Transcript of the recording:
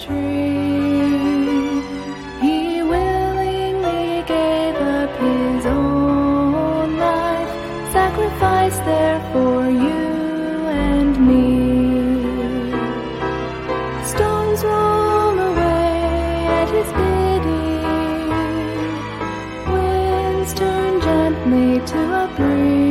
tree. He willingly gave up his own life, sacrificed there for you and me. Stones roll away at his bidding, winds turn gently to a breeze.